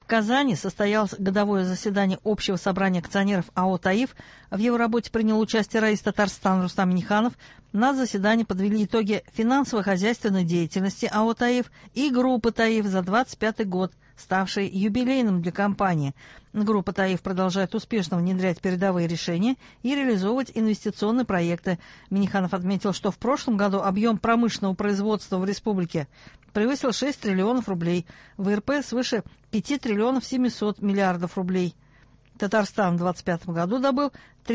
В Казани состоялось годовое заседание Общего собрания акционеров АО «ТАИФ». В его работе принял участие раис Татарстана Рустам Минниханов. На заседании подвели итоги финансово-хозяйственной деятельности АО «ТАИФ» и группы «ТАИФ» за 2025 год, ставший юбилейным для компании. Группа «ТАИФ» продолжает успешно внедрять передовые решения и реализовывать инвестиционные проекты. Минниханов отметил, что в прошлом году объем промышленного производства в республике превысил 6 триллионов рублей, в ИРП свыше 5 триллионов 700 миллиардов рублей. Татарстан в 2025 году добыл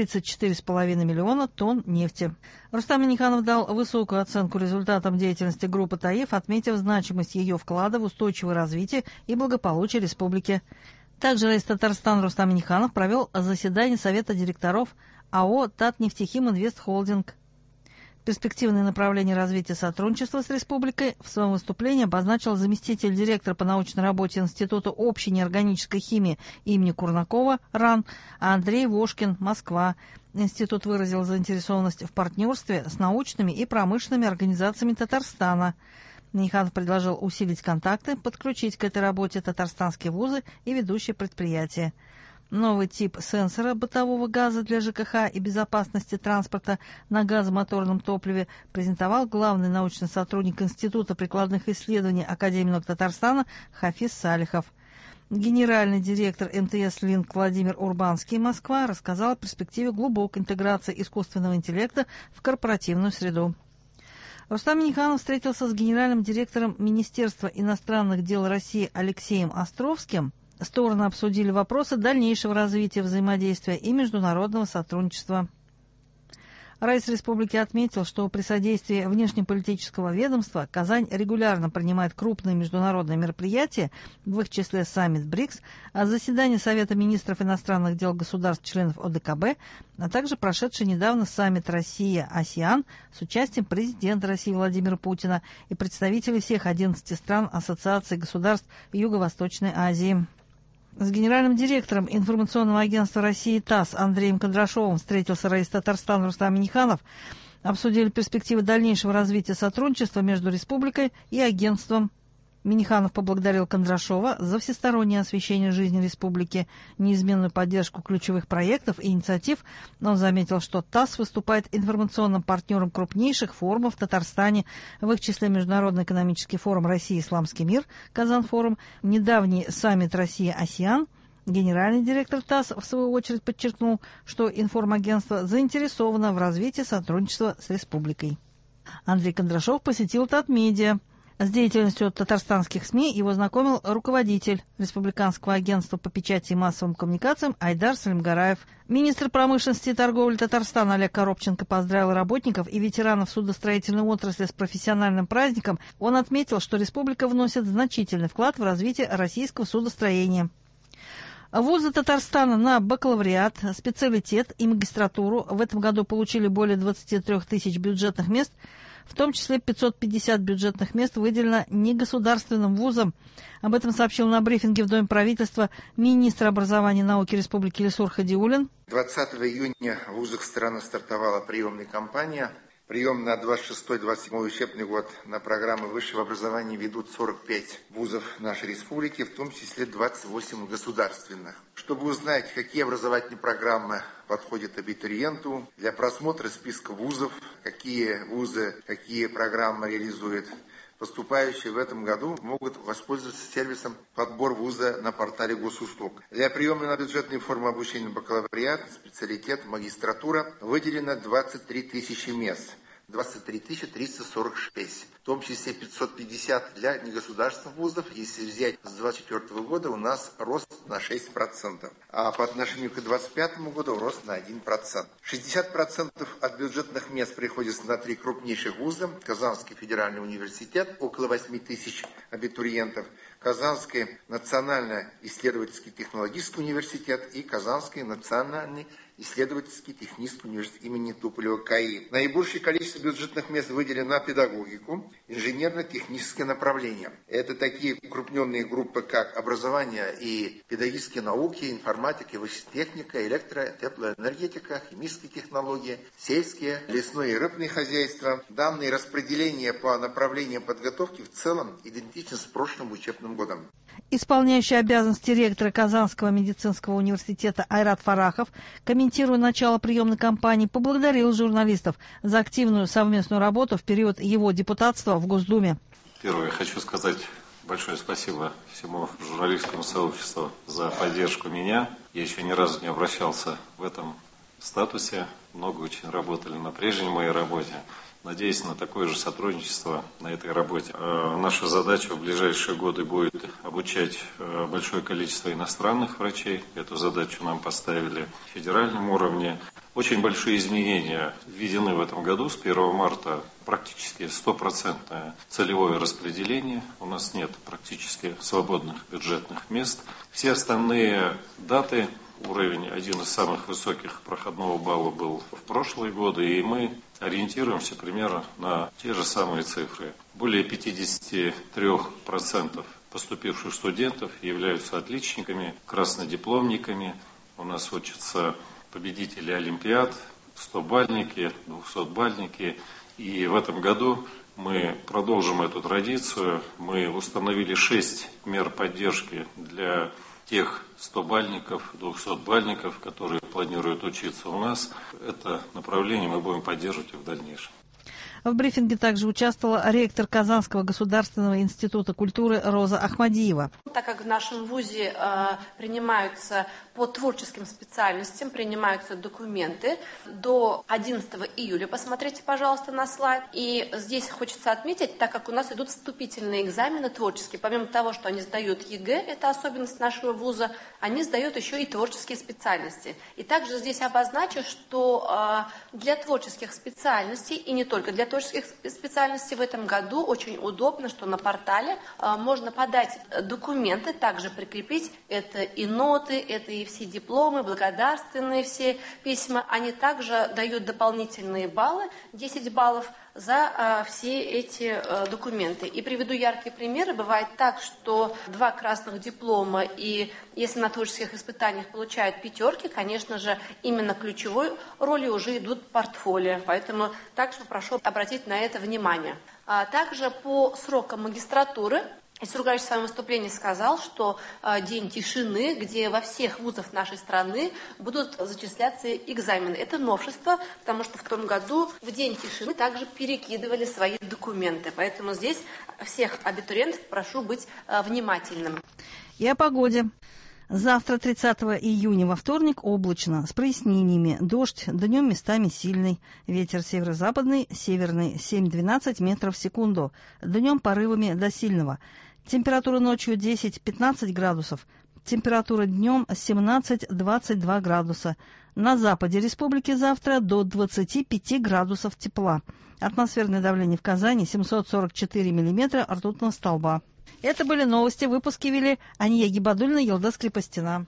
34,5 миллиона тонн нефти. Рустам Минниханов дал высокую оценку результатам деятельности группы «ТАИФ», отметив значимость ее вклада в устойчивое развитие и благополучие республики. Также раис Татарстана Рустам Минниханов провел заседание Совета директоров АО «Татнефтехим Инвест Холдинг». Перспективные направления развития сотрудничества с республикой в своем выступлении обозначил заместитель директора по научной работе Института общей неорганической химии имени Курнакова РАН Андрей Вошкин, Москва. Институт выразил заинтересованность в партнерстве с научными и промышленными организациями Татарстана. Минниханов предложил усилить контакты, подключить к этой работе татарстанские вузы и ведущие предприятия. Новый тип сенсора бытового газа для ЖКХ и безопасности транспорта на газомоторном топливе презентовал главный научный сотрудник Института прикладных исследований Академии наук Татарстана Хафиз Салихов. Генеральный директор МТС «Линк» Владимир Урбанский, Москва, рассказал о перспективе глубокой интеграции искусственного интеллекта в корпоративную среду. Рустам Минниханов встретился с генеральным директором Министерства иностранных дел России Алексеем Островским. Стороны обсудили вопросы дальнейшего развития взаимодействия и международного сотрудничества. Раис республики отметил, что при содействии внешнеполитического ведомства Казань регулярно принимает крупные международные мероприятия, в их числе саммит БРИКС, заседание Совета министров иностранных дел государств-членов ОДКБ, а также прошедший недавно саммит Россия-АСЕАН с участием президента России Владимира Путина и представителей всех 11 стран Ассоциации государств Юго-Восточной Азии. С генеральным директором информационного агентства России ТАСС Андреем Кондрашовым встретился раис Татарстана Рустам Минниханов. Обсудили перспективы дальнейшего развития сотрудничества между республикой и агентством. Минниханов поблагодарил Кондрашова за всестороннее освещение жизни республики, неизменную поддержку ключевых проектов и инициатив. Он заметил, что ТАСС выступает информационным партнером крупнейших форумов в Татарстане, в их числе Международный экономический форум «Россия. Исламский мир», Казан-форум, недавний саммит Россия-АСЕАН. Генеральный директор ТАСС, в свою очередь, подчеркнул, что информагентство заинтересовано в развитии сотрудничества с республикой. Андрей Кондрашов посетил Татмедиа. С деятельностью татарстанских СМИ его знакомил руководитель Республиканского агентства по печати и массовым коммуникациям Айдар Салимгараев. Министр промышленности и торговли Татарстана Олег Коробченко поздравил работников и ветеранов судостроительной отрасли с профессиональным праздником. Он отметил, что республика вносит значительный вклад в развитие российского судостроения. Вузы Татарстана на бакалавриат, специалитет и магистратуру в этом году получили более 23 тысяч бюджетных мест. В том числе 550 бюджетных мест выделено негосударственным вузам. Об этом сообщил на брифинге в Доме правительства министр образования и науки Республики Ильсур Хадиуллин. 20 июня в вузах страны стартовала приемная кампания. Прием на 26-27 учебный год на программы высшего образования ведут 45 вузов нашей республики, в том числе 28 государственных. Чтобы узнать, какие образовательные программы подходят абитуриенту, для просмотра списка вузов, какие вузы, какие программы реализуют поступающие в этом году, могут воспользоваться сервисом «Подбор вуза» на портале Госуслуг. Для приема на бюджетные формы обучения бакалавриат, специалитет, магистратура выделено 23 тысячи мест. 23 346, в том числе 550 для негосударственных вузов. Если взять с 2024 года, у нас рост на 6%, а по отношению к 2025 году рост на 1%. 60% от бюджетных мест приходится на 3 крупнейших вуза. Казанский федеральный университет, около 8 тысяч абитуриентов, Казанский национальный исследовательский технологический университет и Казанский национальный исследовательский технический университет имени Туполева КАИ. Наибольшее количество бюджетных мест выделено на педагогику, инженерно-технические направления. Это такие укрупненные группы, как образование и педагогические науки, информатика, вычислительная, электро- и теплоэнергетика, химические технологии, сельские, лесное и рыбное хозяйство. Данные распределения по направлениям подготовки в целом идентичны с прошлым учебным годом. Исполняющий обязанности ректора Казанского медицинского университета Айрат Фарахов, комментируя начало приемной кампании, поблагодарил журналистов за активную совместную работу в период его депутатства в Госдуме. Первое, хочу сказать большое спасибо всему журналистскому сообществу за поддержку меня. Я еще ни разу не обращался в этом статусе. Много очень работали на прежней моей работе. Надеюсь на такое же сотрудничество на этой работе. Наша задача в ближайшие годы будет обучать большое количество иностранных врачей. Эту задачу нам поставили в федеральном уровне. Очень большие изменения введены в этом году. С 1 марта практически 100% целевое распределение. У нас нет практически свободных бюджетных мест. Все остальные даты, уровень один из самых высоких проходного балла был в прошлые годы, и мы ориентируемся примерно на те же самые цифры. Более 53% поступивших студентов являются отличниками, краснодипломниками. У нас учатся победители олимпиад, 100-бальники, 200-бальники. И в этом году мы продолжим эту традицию. Мы установили 6 мер поддержки для тех 100-бальников, 200-бальников, которые планируют учиться у нас. Это направление мы будем поддерживать и в дальнейшем. В брифинге также участвовала ректор Казанского государственного института культуры Роза Ахмадиева. Так как в нашем вузе принимаются по творческим специальностям, принимаются документы до 11 июля, посмотрите, пожалуйста, на слайд. И здесь хочется отметить, так как у нас идут вступительные экзамены творческие, помимо того, что они сдают ЕГЭ, это особенность нашего вуза, они сдают еще и творческие специальности. И также здесь обозначу, что для творческих специальностей, и не только для творческих специальностей, в этом году очень удобно, что на портале можно подать документы, также прикрепить, это и ноты, это и все дипломы, благодарственные все письма, они также дают дополнительные баллы, 10 баллов за все эти документы. И приведу яркие примеры. Бывает так, что 2 красных диплома, и если на творческих испытаниях получают 5, конечно же, именно ключевой роли уже идут портфолио. Поэтому также прошу обратить на это внимание. Также по срокам магистратуры Исургаевич в своем выступлении сказал, что день тишины, где во всех вузах нашей страны будут зачисляться экзамены. Это новшество, потому что в том году в день тишины также перекидывали свои документы. Поэтому здесь всех абитуриентов прошу быть внимательным. И о погоде. Завтра, 30 июня, во вторник, облачно, с прояснениями. Дождь, днем местами сильный. Ветер северо-западный, северный 7-12 метров в секунду. Днем порывами до сильного. Температура ночью 10-15 градусов. Температура днем 17-22 градуса. На западе республики завтра до 25 градусов тепла. Атмосферное давление в Казани 744 миллиметра ртутного столба. Это были новости. Выпуски вели Ания Гибадульна, Елдас Крепостина.